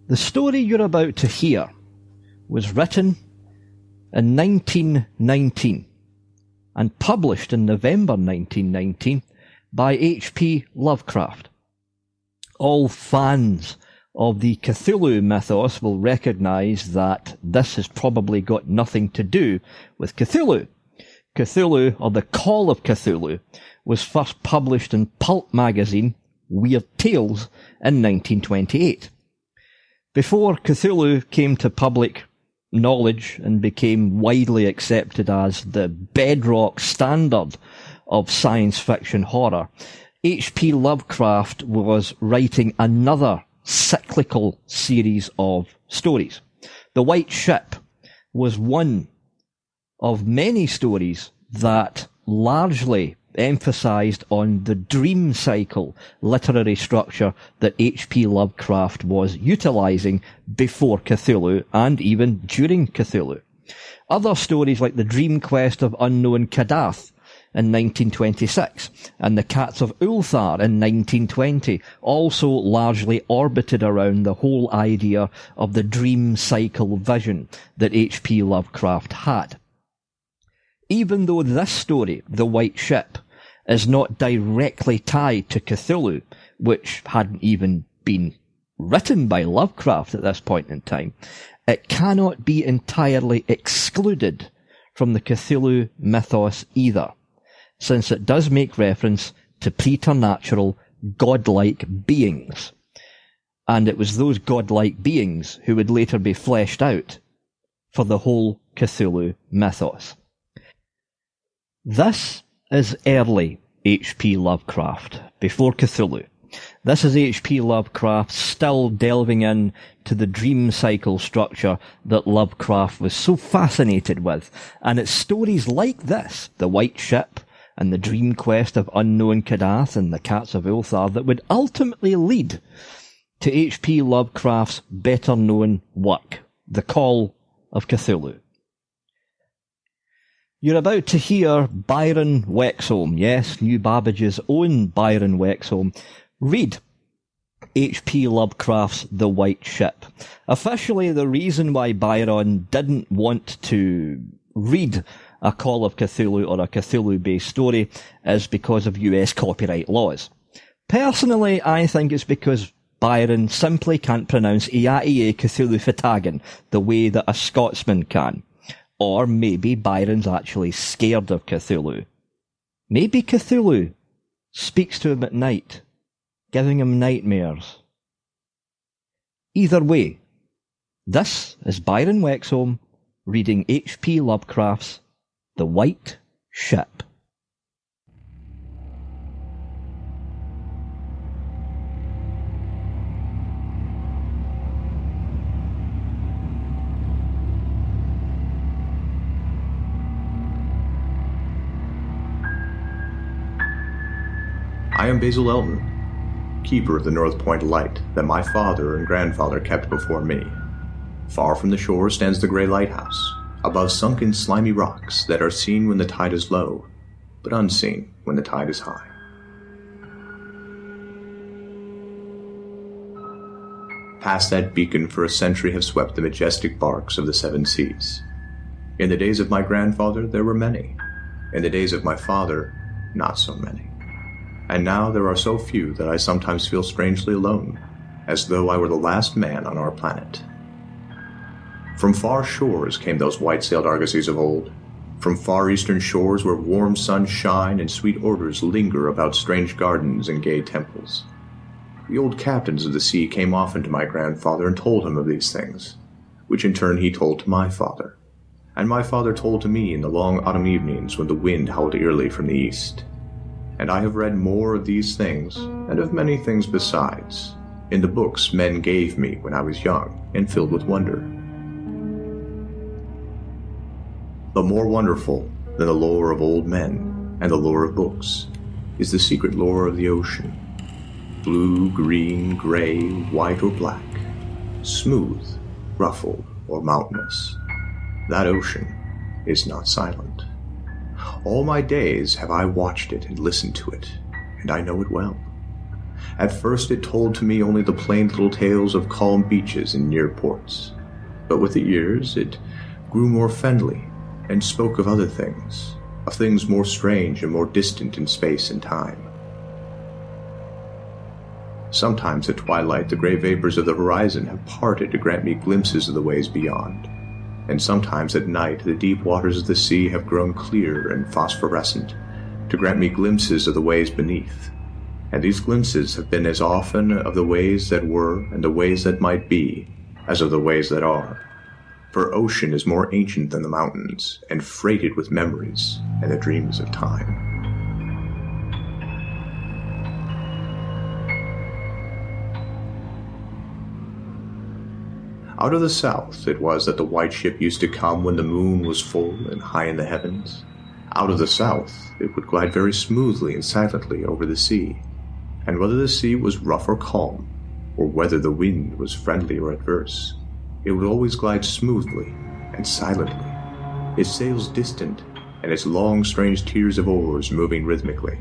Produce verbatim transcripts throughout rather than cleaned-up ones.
The story you're about to hear was written in nineteen nineteen and published in November nineteen nineteen by H P Lovecraft. All fans of the Cthulhu mythos will recognise that this has probably got nothing to do with Cthulhu. Cthulhu, or The Call of Cthulhu, was first published in pulp magazine Weird Tales in nineteen twenty-eight. Before Cthulhu came to public knowledge and became widely accepted as the bedrock standard of science fiction horror, H P Lovecraft was writing another cyclical series of stories. The White Ship was one of many stories that largely emphasised on the dream cycle literary structure that H P Lovecraft was utilising before Cthulhu and even during Cthulhu. Other stories like The Dream Quest of Unknown Kadath in nineteen twenty-six and The Cats of Ulthar in nineteen twenty also largely orbited around the whole idea of the dream cycle vision that H P Lovecraft had. Even though this story, The White Ship, is not directly tied to Cthulhu, which hadn't even been written by Lovecraft at this point in time, it cannot be entirely excluded from the Cthulhu mythos either, since it does make reference to preternatural, godlike beings. And it was those godlike beings who would later be fleshed out for the whole Cthulhu mythos. This is early H P Lovecraft, before Cthulhu. This is H P Lovecraft still delving in to the dream cycle structure that Lovecraft was so fascinated with, and it's stories like this, The White Ship and The Dream Quest of Unknown Kadath and The Cats of Ulthar, that would ultimately lead to H P Lovecraft's better known work, The Call of Cthulhu. You're about to hear Byron Wexholm, yes, New Babbage's own Byron Wexholm, read H P Lovecraft's The White Ship. Officially, the reason why Byron didn't want to read a Call of Cthulhu or a Cthulhu-based story is because of U S copyright laws. Personally, I think it's because Byron simply can't pronounce Ia Cthulhu Fitagan the way that a Scotsman can. Or maybe Byron's actually scared of Cthulhu. Maybe Cthulhu speaks to him at night, giving him nightmares. Either way, this is Byron Wexholm reading H P Lovecraft's The White Ship. I am Basil Elton, keeper of the North Point light that my father and grandfather kept before me. Far from the shore stands the grey lighthouse, above sunken slimy rocks that are seen when the tide is low, but unseen when the tide is high. Past that beacon for a century have swept the majestic barks of the seven seas. In the days of my grandfather there were many, in the days of my father not so many. And now there are so few that I sometimes feel strangely alone, as though I were the last man on our planet. From far shores came those white-sailed argosies of old, from far eastern shores where warm suns shine and sweet odors linger about strange gardens and gay temples. The old captains of the sea came often to my grandfather and told him of these things, which in turn he told to my father, and my father told to me in the long autumn evenings when the wind howled eerily from the east. And I have read more of these things, and of many things besides, in the books men gave me when I was young and filled with wonder. But more wonderful than the lore of old men and the lore of books is the secret lore of the ocean. Blue, green, gray, white, or black, smooth, ruffled, or mountainous, that ocean is not silent. All my days have I watched it and listened to it, and I know it well. At first it told to me only the plain little tales of calm beaches and near ports, but with the years it grew more friendly and spoke of other things, of things more strange and more distant in space and time. Sometimes at twilight the gray vapors of the horizon have parted to grant me glimpses of the ways beyond, and sometimes at night the deep waters of the sea have grown clear and phosphorescent to grant me glimpses of the ways beneath, and these glimpses have been as often of the ways that were and the ways that might be as of the ways that are, for ocean is more ancient than the mountains and freighted with memories and the dreams of time. Out of the south it was that the white ship used to come when the moon was full and high in the heavens. Out of the south it would glide very smoothly and silently over the sea, and whether the sea was rough or calm, or whether the wind was friendly or adverse, it would always glide smoothly and silently, its sails distant and its long strange tiers of oars moving rhythmically.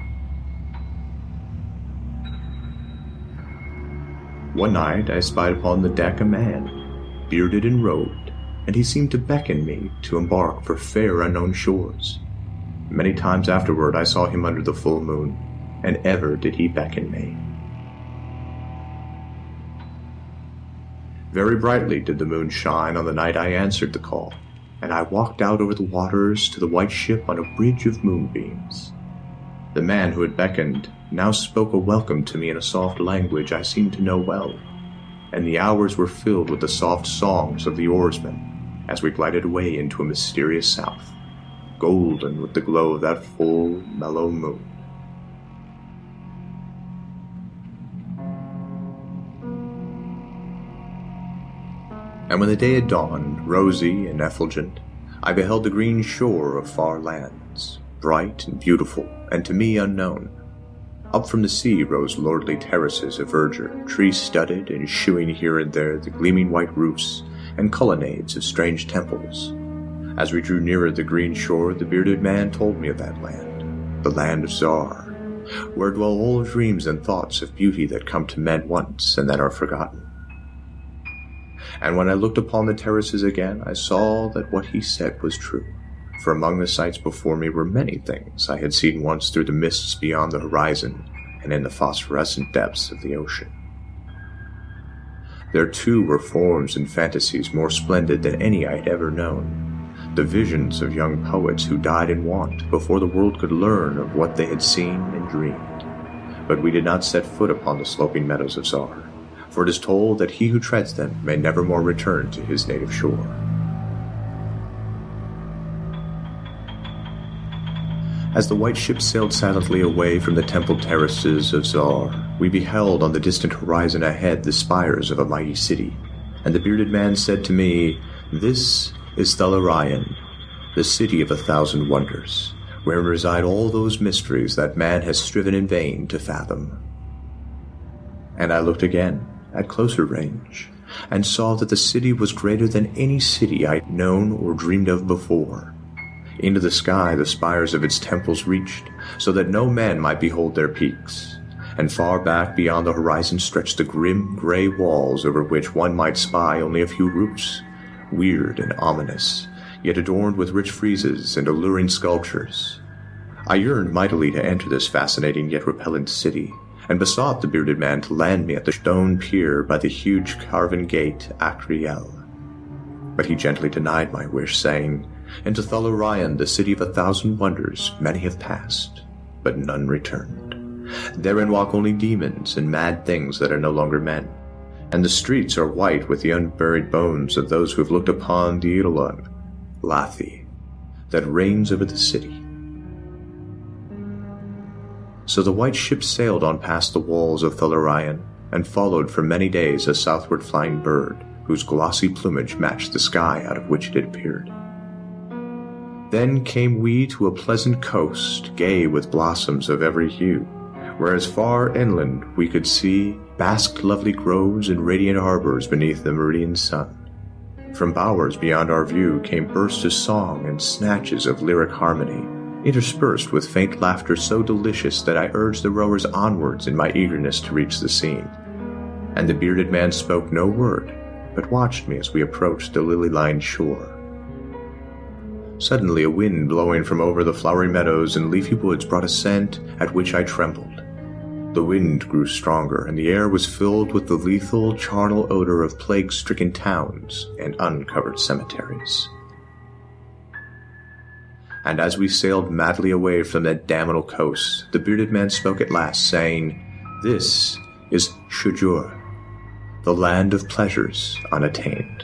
One night I spied upon the deck a man, bearded and robed, and he seemed to beckon me to embark for fair unknown shores. Many times afterward I saw him under the full moon, and ever did he beckon me. Very brightly did the moon shine on the night I answered the call, and I walked out over the waters to the white ship on a bridge of moonbeams. The man who had beckoned now spoke a welcome to me in a soft language I seemed to know well, and the hours were filled with the soft songs of the oarsmen as we glided away into a mysterious south, golden with the glow of that full, mellow moon. And when the day had dawned, rosy and effulgent, I beheld the green shore of far lands, bright and beautiful, and to me unknown. Up from the sea rose lordly terraces of verdure, tree-studded and shewing here and there the gleaming white roofs and colonnades of strange temples. As we drew nearer the green shore, the bearded man told me of that land, the land of Zar, where dwell all dreams and thoughts of beauty that come to men once and then are forgotten. And when I looked upon the terraces again, I saw that what he said was true, for among the sights before me were many things I had seen once through the mists beyond the horizon and in the phosphorescent depths of the ocean. There too were forms and fantasies more splendid than any I had ever known, the visions of young poets who died in want before the world could learn of what they had seen and dreamed. But we did not set foot upon the sloping meadows of Zar, for it is told that he who treads them may never more return to his native shore. As the white ship sailed silently away from the temple terraces of Zar, we beheld on the distant horizon ahead the spires of a mighty city, and the bearded man said to me, "This is Thalarion, the city of a thousand wonders, wherein reside all those mysteries that man has striven in vain to fathom." And I looked again, at closer range, and saw that the city was greater than any city I had known or dreamed of before. Into the sky the spires of its temples reached, so that no man might behold their peaks, and far back beyond the horizon stretched the grim gray walls over which one might spy only a few roofs, weird and ominous, yet adorned with rich friezes and alluring sculptures. I yearned mightily to enter this fascinating yet repellent city, and besought the bearded man to land me at the stone pier by the huge carven gate Akriel. But he gently denied my wish, saying, "Into Thalarion, the city of a thousand wonders, many have passed, but none returned. Therein walk only demons and mad things that are no longer men, and the streets are white with the unburied bones of those who have looked upon the Eidolon, Lathi, that reigns over the city." So the white ship sailed on past the walls of Thalarion, and followed for many days a southward flying bird, whose glossy plumage matched the sky out of which it had appeared. Then came we to a pleasant coast, gay with blossoms of every hue, where as far inland we could see basked lovely groves and radiant harbors beneath the meridian sun. From bowers beyond our view came bursts of song and snatches of lyric harmony, interspersed with faint laughter so delicious that I urged the rowers onwards in my eagerness to reach the scene. And the bearded man spoke no word, but watched me as we approached the lily-lined shore. Suddenly a wind blowing from over the flowery meadows and leafy woods brought a scent at which I trembled. The wind grew stronger, and the air was filled with the lethal, charnel odor of plague-stricken towns and uncovered cemeteries. And as we sailed madly away from that damnable coast, the bearded man spoke at last, saying, "This is Shujur, the land of pleasures unattained."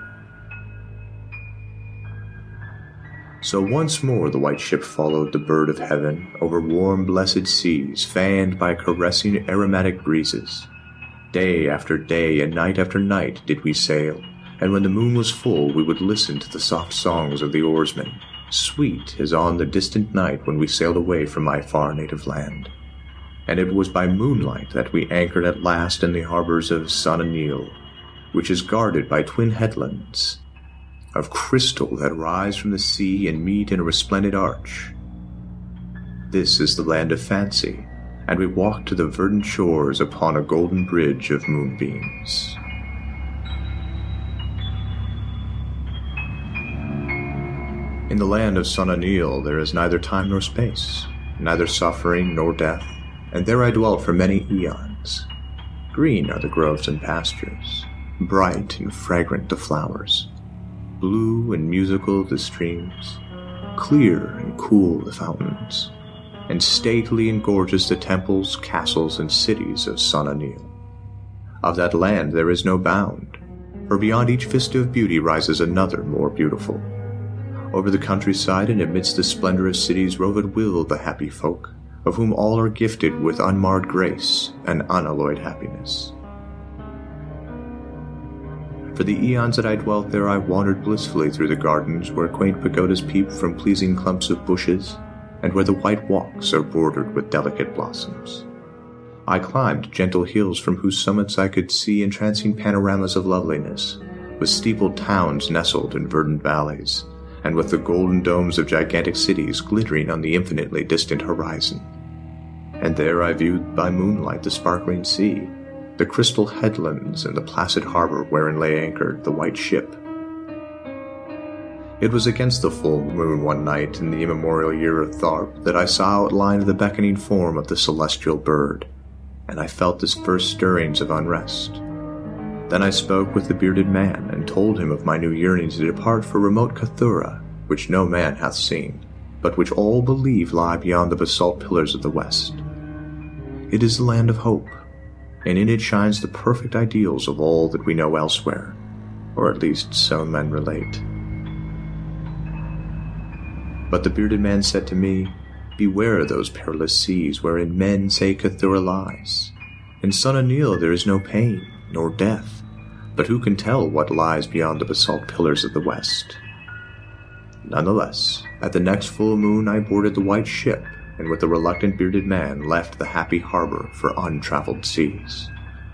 So once more the white ship followed the bird of heaven over warm, blessed seas, fanned by caressing aromatic breezes. Day after day and night after night did we sail, and when the moon was full we would listen to the soft songs of the oarsmen, sweet as on the distant night when we sailed away from my far native land. And it was by moonlight that we anchored at last in the harbors of San Anil, which is guarded by twin headlands of crystal that rise from the sea and meet in a resplendent arch. This is the land of fancy, and we walked to the verdant shores upon a golden bridge of moonbeams. In the land of San Anil there is neither time nor space, neither suffering nor death, and there I dwelt for many eons. Green are the groves and pastures, bright and fragrant the flowers, blue and musical the streams, clear and cool the fountains, and stately and gorgeous the temples, castles, and cities of San Anil. Of that land there is no bound, for beyond each vista of beauty rises another more beautiful. Over the countryside and amidst the splendor of cities rove at will the happy folk, of whom all are gifted with unmarred grace and unalloyed happiness. For the eons that I dwelt there I wandered blissfully through the gardens where quaint pagodas peep from pleasing clumps of bushes, and where the white walks are bordered with delicate blossoms. I climbed gentle hills from whose summits I could see entrancing panoramas of loveliness, with steepled towns nestled in verdant valleys, and with the golden domes of gigantic cities glittering on the infinitely distant horizon. And there I viewed by moonlight the sparkling sea, the crystal headlands, and the placid harbor wherein lay anchored the white ship. It was against the full moon one night in the immemorial year of Tharp that I saw outlined the beckoning form of the celestial bird, and I felt the first stirrings of unrest. Then I spoke with the bearded man, and told him of my new yearnings to depart for remote Cathura, which no man hath seen, but which all believe lie beyond the basalt pillars of the west. It is the land of hope, and in it shines the perfect ideals of all that we know elsewhere, or at least so men relate. But the bearded man said to me, "Beware of those perilous seas wherein men say Cathura lies. In San Anil there is no pain, nor death, but who can tell what lies beyond the basalt pillars of the west?" Nonetheless, at the next full moon I boarded the white ship, and with the reluctant bearded man left the happy harbor for untraveled seas.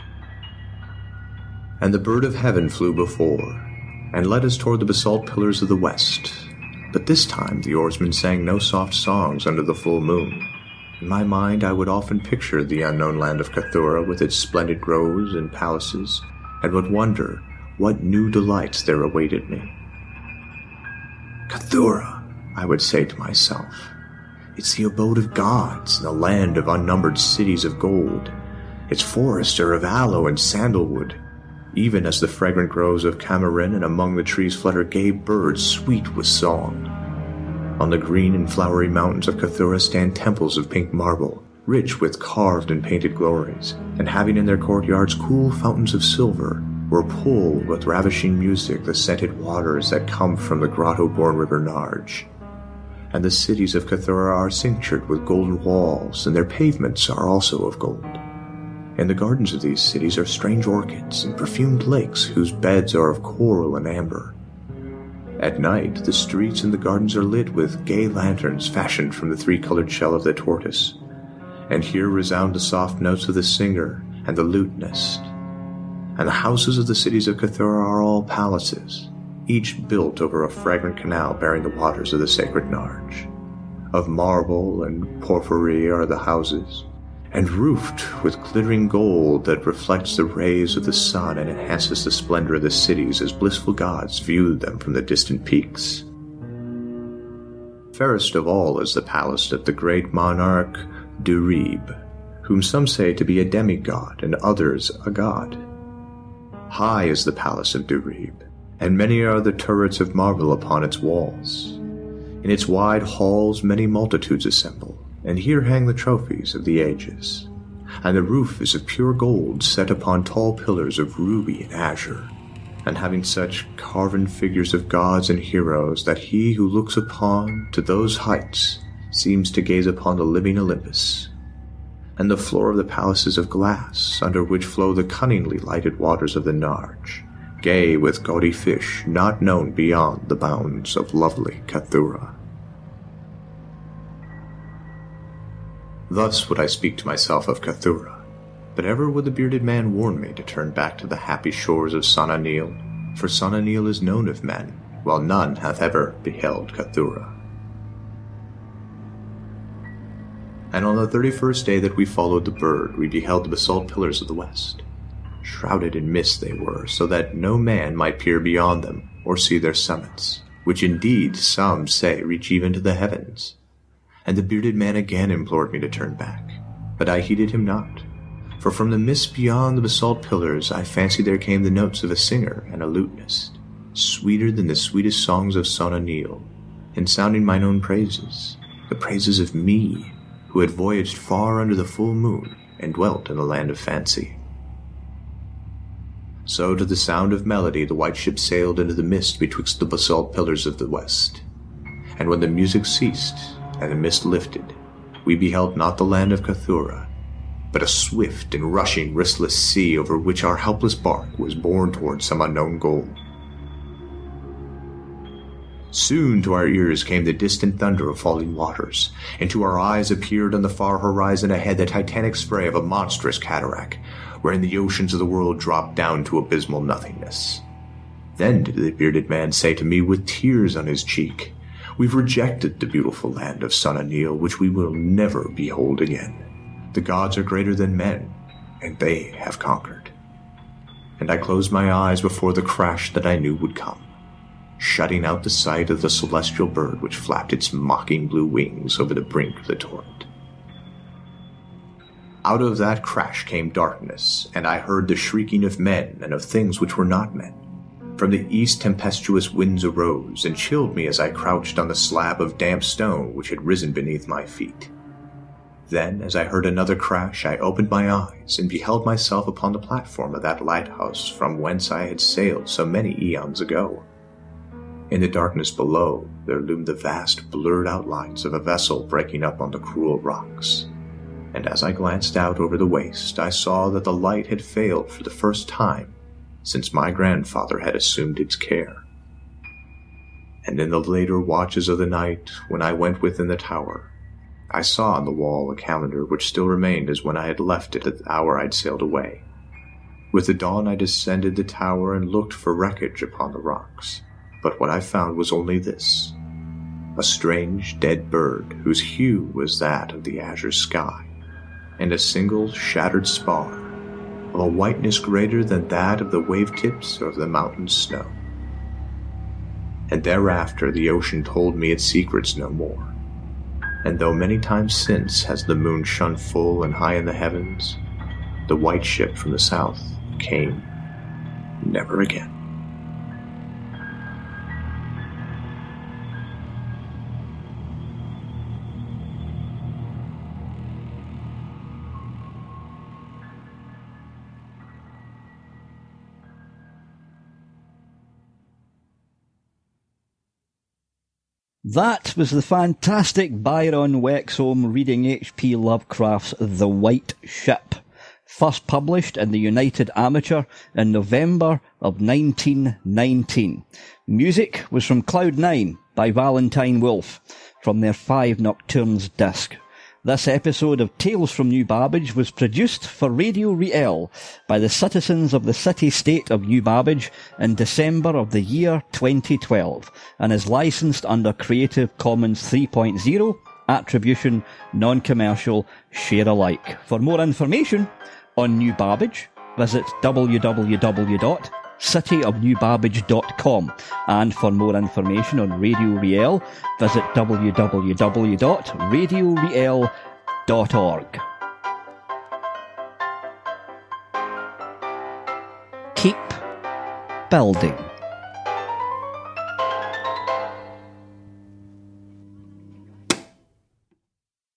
And the bird of heaven flew before, and led us toward the basalt pillars of the west. But this time the oarsmen sang no soft songs under the full moon. In my mind I would often picture the unknown land of Cathura with its splendid groves and palaces, and would wonder what new delights there awaited me. "Cathura," I would say to myself. "It's the abode of gods and the land of unnumbered cities of gold. Its forests are of aloe and sandalwood, even as the fragrant groves of Cameron, and among the trees flutter gay birds sweet with song. On the green and flowery mountains of Cathura stand temples of pink marble, rich with carved and painted glories, and having in their courtyards cool fountains of silver, where pool with ravishing music the scented waters that come from the grotto-born river Narge. And the cities of Cathura are cinctured with golden walls, and their pavements are also of gold. In the gardens of these cities are strange orchids and perfumed lakes whose beds are of coral and amber. At night, the streets and the gardens are lit with gay lanterns fashioned from the three-colored shell of the tortoise, and here resound the soft notes of the singer and the lutenist. And the houses of the cities of Cathura are all palaces, each built over a fragrant canal bearing the waters of the sacred Narge. Of marble and porphyry are the houses, and roofed with glittering gold that reflects the rays of the sun and enhances the splendor of the cities as blissful gods viewed them from the distant peaks. Fairest of all is the palace of the great monarch Durib, whom some say to be a demigod and others a god. High is the palace of Durib, and many are the turrets of marble upon its walls. In its wide halls many multitudes assemble, and here hang the trophies of the ages. And the roof is of pure gold set upon tall pillars of ruby and azure, and having such carven figures of gods and heroes that he who looks upon to those heights seems to gaze upon the living Olympus. And the floor of the palace is of glass, under which flow the cunningly lighted waters of the Narge, gay with gaudy fish not known beyond the bounds of lovely Cathura. Thus would I speak to myself of Cathura, but ever would the bearded man warn me to turn back to the happy shores of Sona-Nyl, for Sona-Nyl is known of men, while none hath ever beheld Cathura. And on the thirty-first day that we followed the bird, we beheld the basalt pillars of the west. Shrouded in mist they were, so that no man might peer beyond them, or see their summits, which indeed some say reach even to the heavens. And the bearded man again implored me to turn back, but I heeded him not. For from the mist beyond the basalt pillars I fancied there came the notes of a singer and a lutenist, sweeter than the sweetest songs of Sona-Nyl, and sounding mine own praises, the praises of me, who had voyaged far under the full moon and dwelt in the land of fancy. So to the sound of melody the white ship sailed into the mist betwixt the basalt pillars of the west. And when the music ceased, and the mist lifted, we beheld not the land of Cathura, but a swift and rushing restless sea over which our helpless bark was borne toward some unknown goal. Soon to our ears came the distant thunder of falling waters, and to our eyes appeared on the far horizon ahead the titanic spray of a monstrous cataract, wherein the oceans of the world dropped down to abysmal nothingness. Then did the bearded man say to me with tears on his cheek, "We've rejected the beautiful land of Sona-Nyl, which we will never behold again. The gods are greater than men, and they have conquered." And I closed my eyes before the crash that I knew would come, shutting out the sight of the celestial bird which flapped its mocking blue wings over the brink of the torrent. Out of that crash came darkness, and I heard the shrieking of men and of things which were not men. From the east tempestuous winds arose, and chilled me as I crouched on the slab of damp stone which had risen beneath my feet. Then, as I heard another crash, I opened my eyes, and beheld myself upon the platform of that lighthouse from whence I had sailed so many eons ago. In the darkness below, there loomed the vast, blurred outlines of a vessel breaking up on the cruel rocks. And as I glanced out over the waste, I saw that the light had failed for the first time since my grandfather had assumed its care. And in the later watches of the night, when I went within the tower, I saw on the wall a calendar which still remained as when I had left it at the hour I'd sailed away. With the dawn I descended the tower and looked for wreckage upon the rocks, but what I found was only this: a strange dead bird whose hue was that of the azure sky, and a single shattered spar of a whiteness greater than that of the wave-tips or of the mountain snow. And thereafter the ocean told me its secrets no more, and though many times since has the moon shone full and high in the heavens, the white ship from the south came never again. That was the fantastic Byron Wexholm reading H P Lovecraft's The White Ship, first published in the United Amateur in November of nineteen nineteen. Music was from Cloud Nine by Valentine Wolfe from their Five Nocturnes disc. This episode of Tales from New Babbage was produced for Radio Riel by the citizens of the city-state of New Babbage in December of the year twenty twelve and is licensed under Creative Commons three point oh attribution, non-commercial, share alike. For more information on New Babbage, visit w w w dot city of new babbage dot com, and for more information on Radio Riel, visit w w w dot radio riel dot org. Keep building.